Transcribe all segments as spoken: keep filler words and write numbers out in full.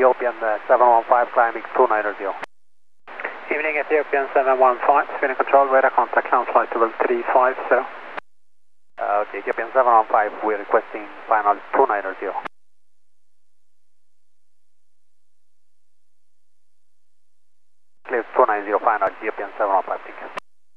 Ethiopian uh, seven one five climbing two ninety. Evening Ethiopian seven one five, spinning control, radar contact, ground flight level three five zero. Uh, okay, Ethiopian seven one five, we're requesting final two ninety. Clear two ninety final, Ethiopian seven one five, thank you.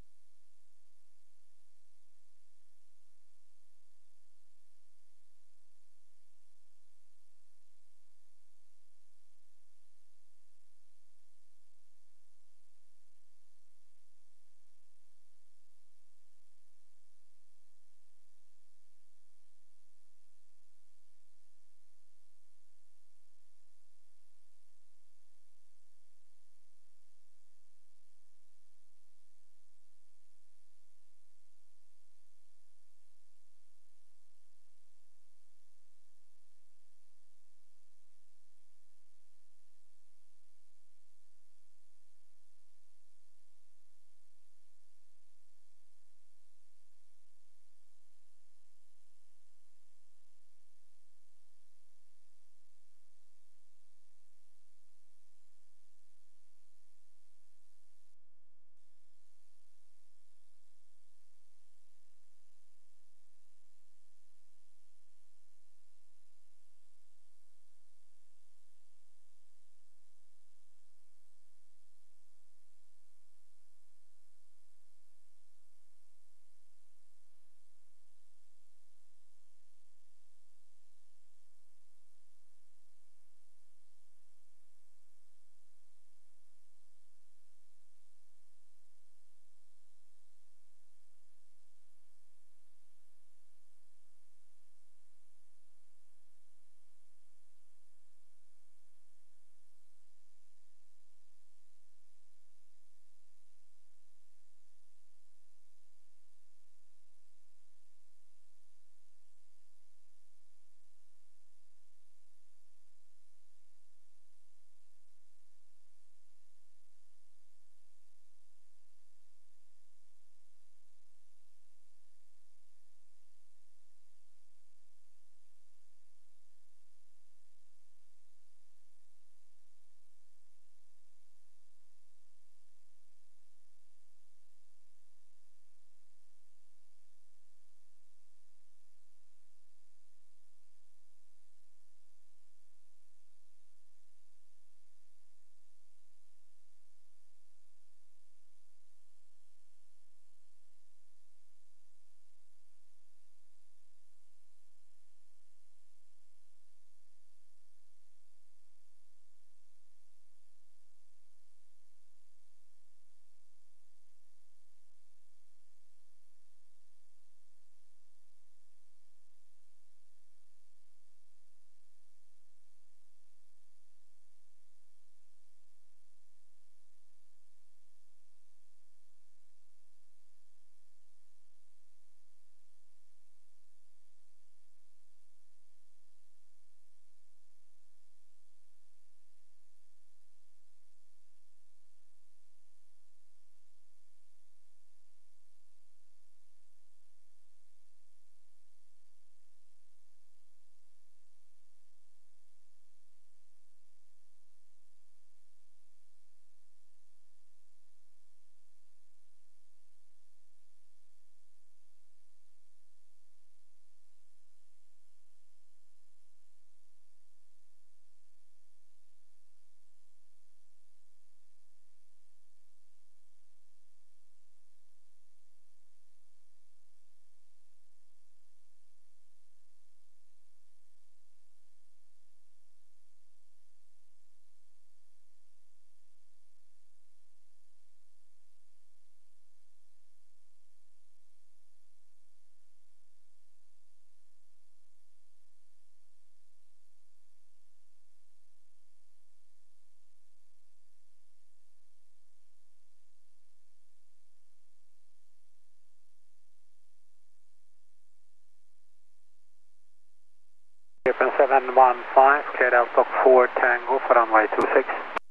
Ethiopian seven one five, cleared out block four Tango for runway two six.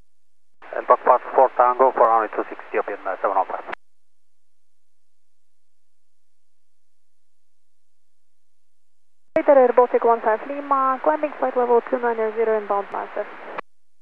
And block part four Tango for runway two six, Ethiopian uh, seven one five. Radar Baltic one five Lima, climbing flight level two ninety inbound master.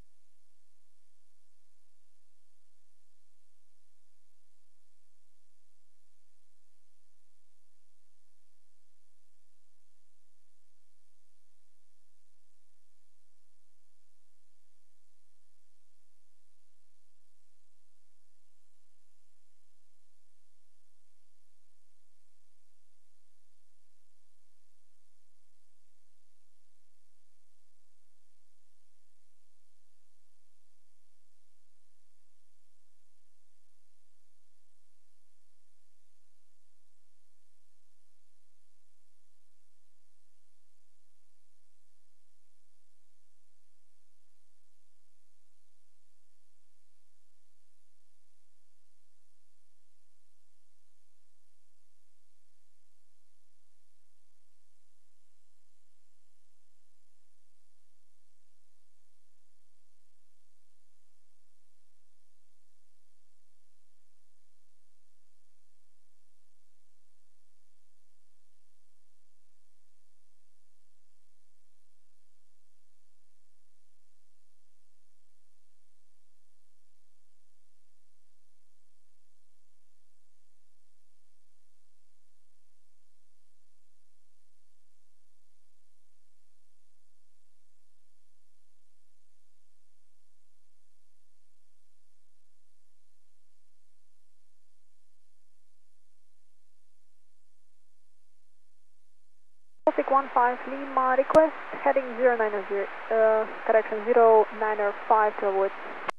Baltic one five Lima, request heading zero nine zero, uh, correction zero nine five to avoid.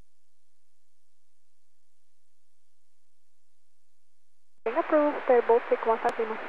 Approved, Air Baltic one five Lima.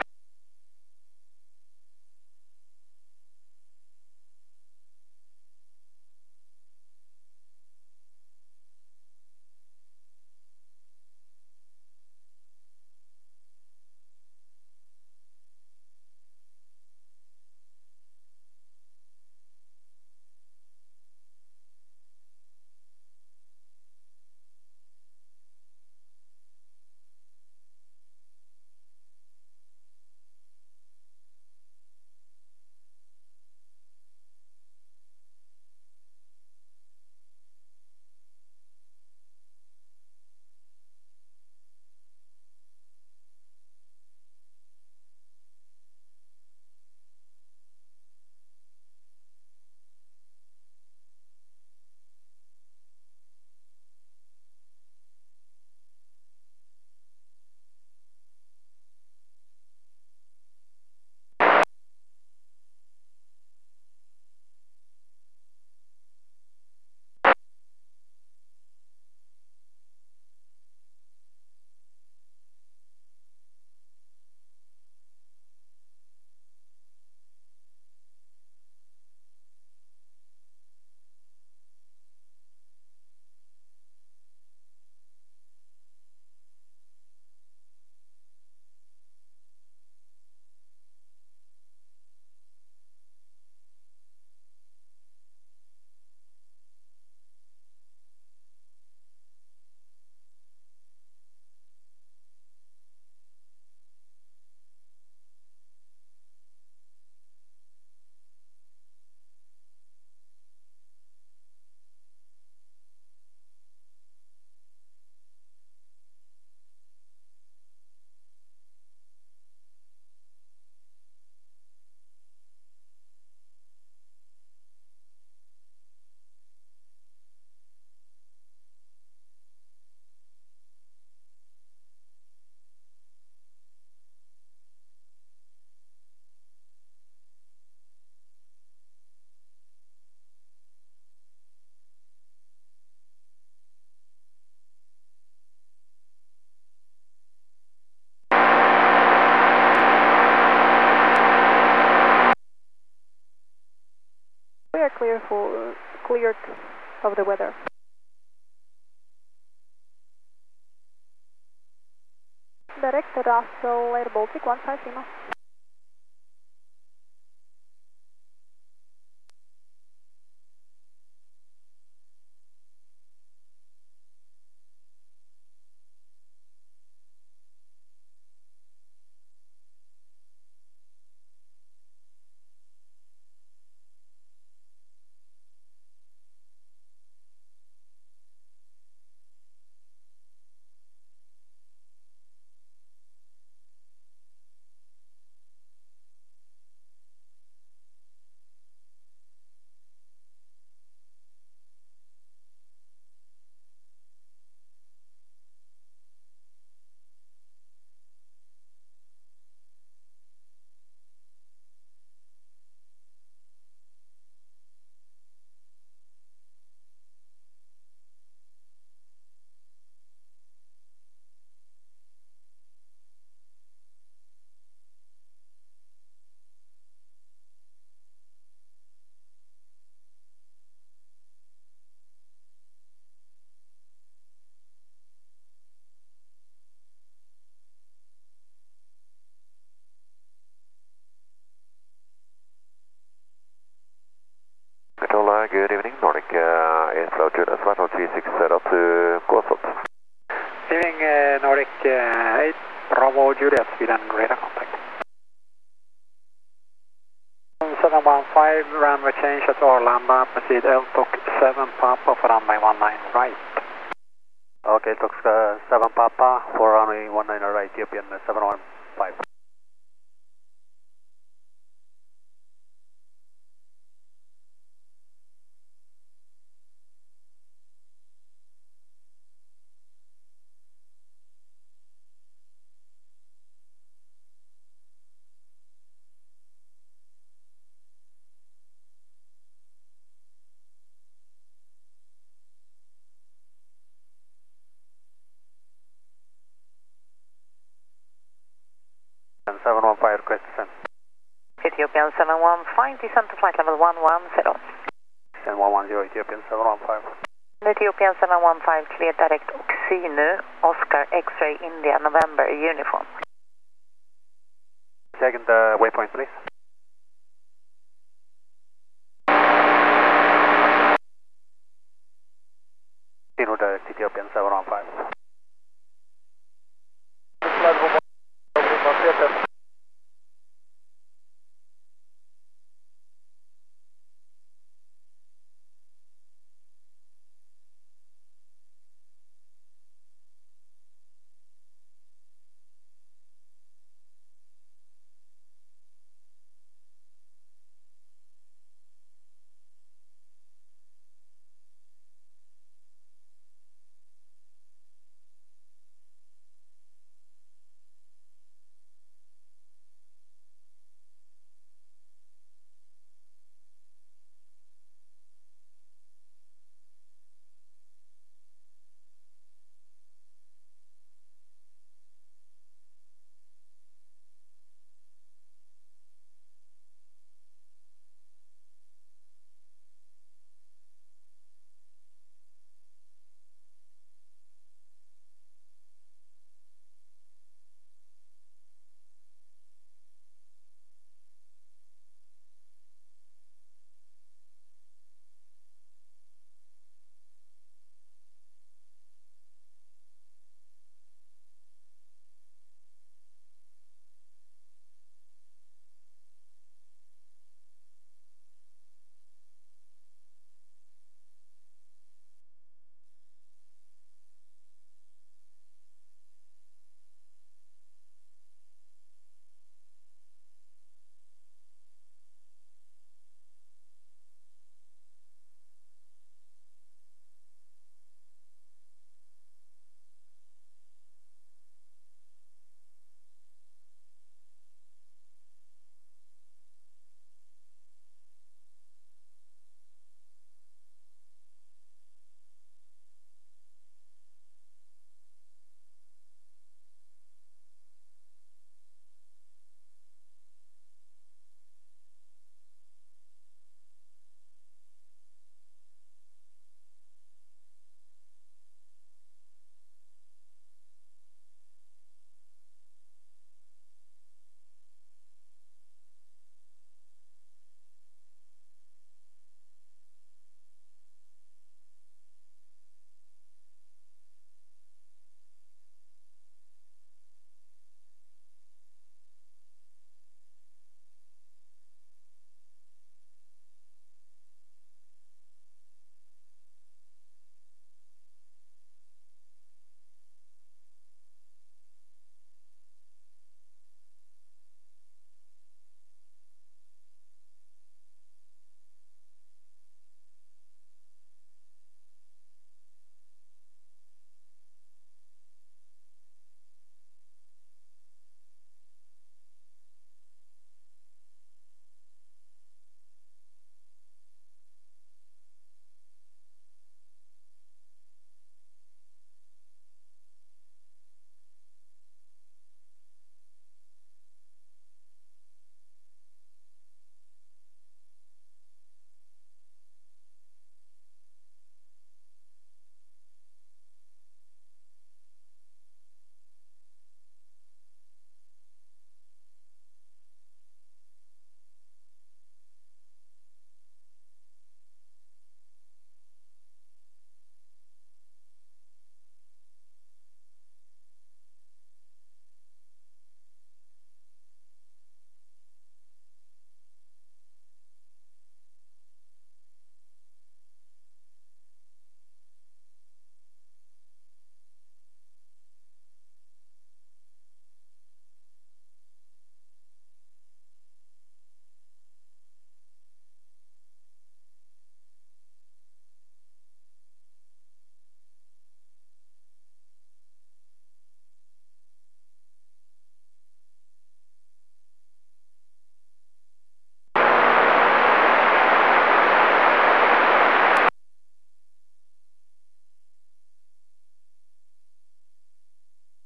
We are clear for cleared of the weather. Direct Russell Air Baltic one five Lima. Controller, good evening, Nordic uh, Airflow Julius Vital G six set up to Gåsholt. Evening uh, Nordic uh, eight Bravo Juliet, Sweden, radar contact. seven one five, runway change at Arlanda, proceed L T O C seven Papa for runway one nine right. Okay, L T O C uh, seven Papa for runway one nine right, Ethiopian seven one five. Ethiopian seven one five, descent to flight level one one zero. And one one zero Ethiopian seven one five. Ethiopian seven one five, clear direct Oxinu, Oscar X-ray India, November, uniform. Second uh, waypoint, please. Sino direct Ethiopian seven one five.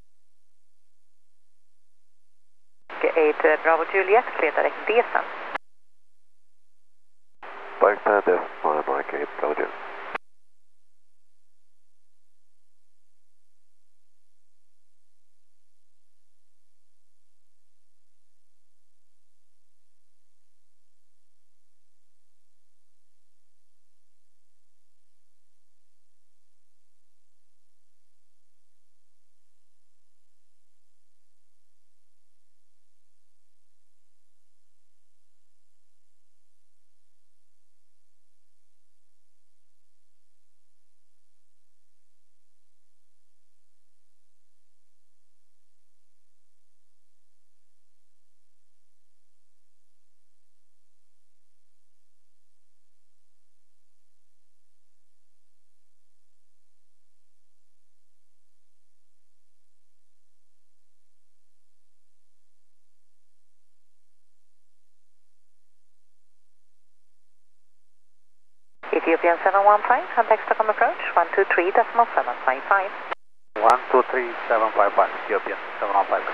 eight Bravo Juliet, clear direct descent. Roger. Ethiopian seven one five, contact Stockholm approach, one two three decimal seven five five. one two three seven five five, Ethiopian seven one five.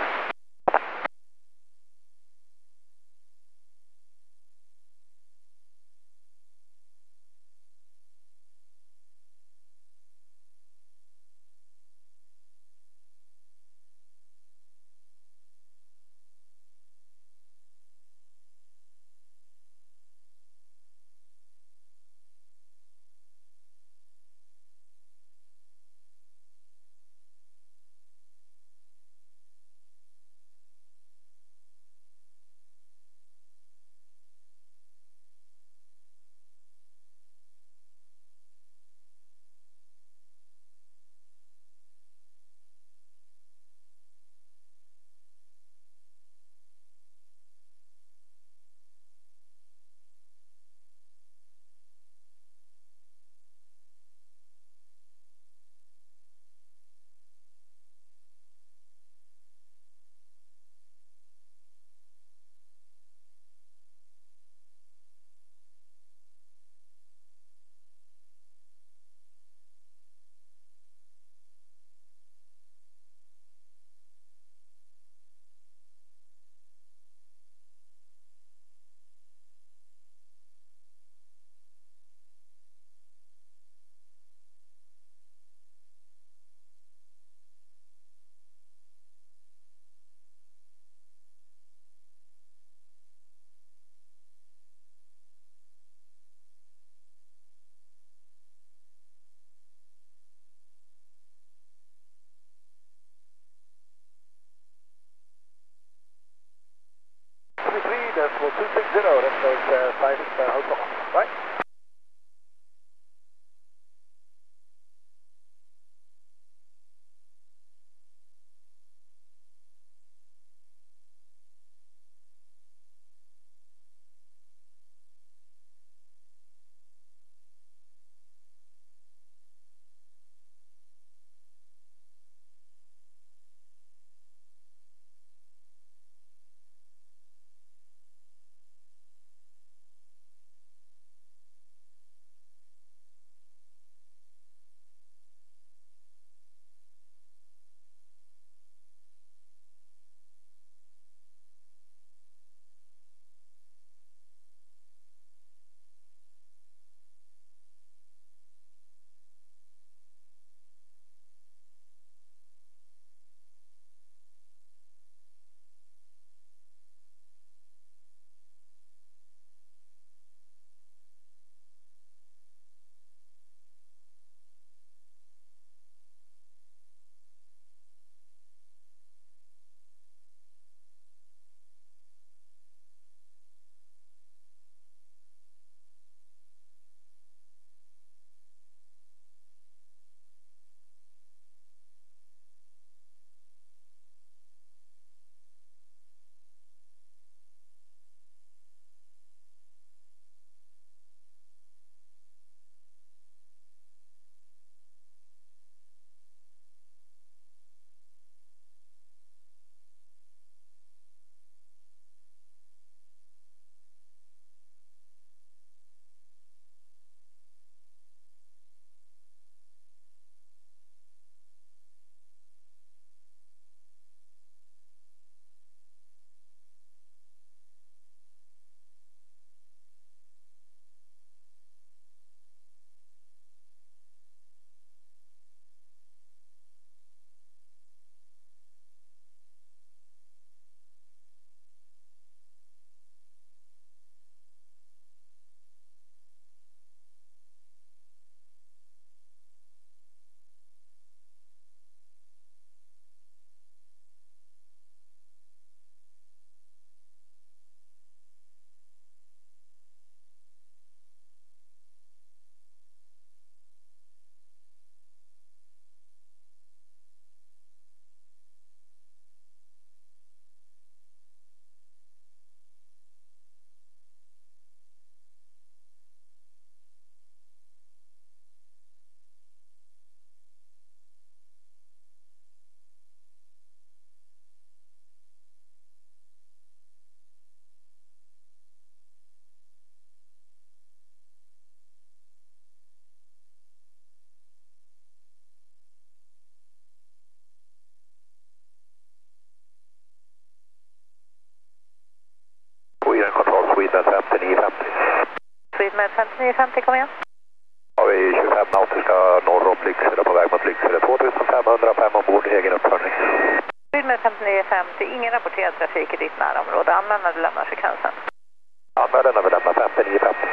Rydmet femtionio femtio, kom igen. Har vi tjugofem nautiska norr om Lycksele på väg mot Lycksele, tvåtusen femhundrafem ombord, egen uppförning. Rydmet femtionio femtio, ingen rapporterad trafik i ditt närområde, användare lämnar frekvensen. Användaren vill lämna femtionio femtio.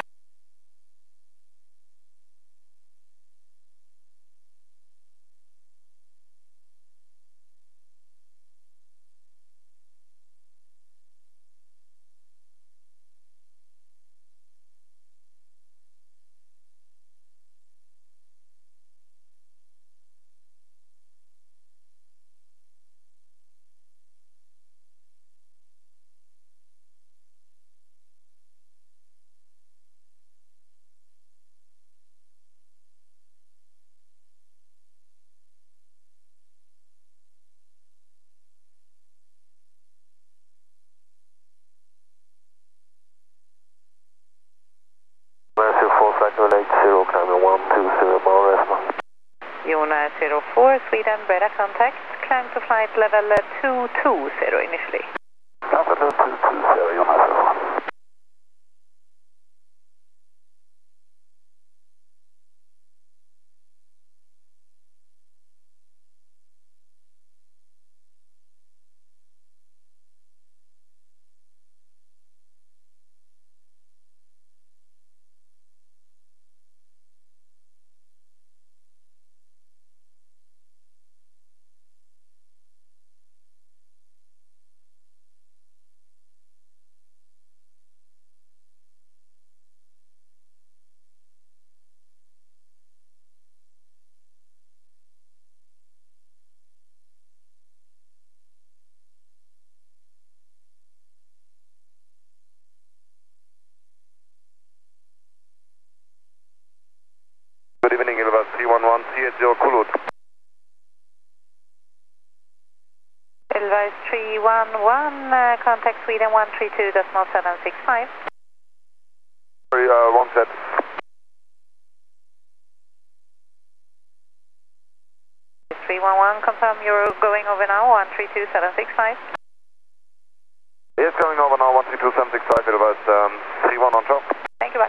Jona zero four, Sweden, Breda contact, climb to flight level two two zero initially. Level two two zero, Jona zero four. Good evening, Ilva three one one three eight zero Kulud. Ilva is three one one, uh, contact Sweden one three two point seven six five. Sorry, uh, wrong set. three one one, confirm you're going over now, one three two point seven six five. Yes, going over now, one three two seven six five, Ilva is um, three one on top. Thank you, bye.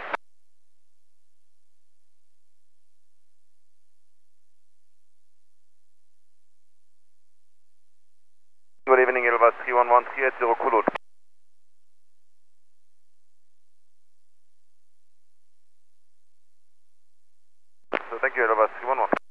Good evening, Ilva three one one three eight zero Kulud. So thank you, Ilva three one one.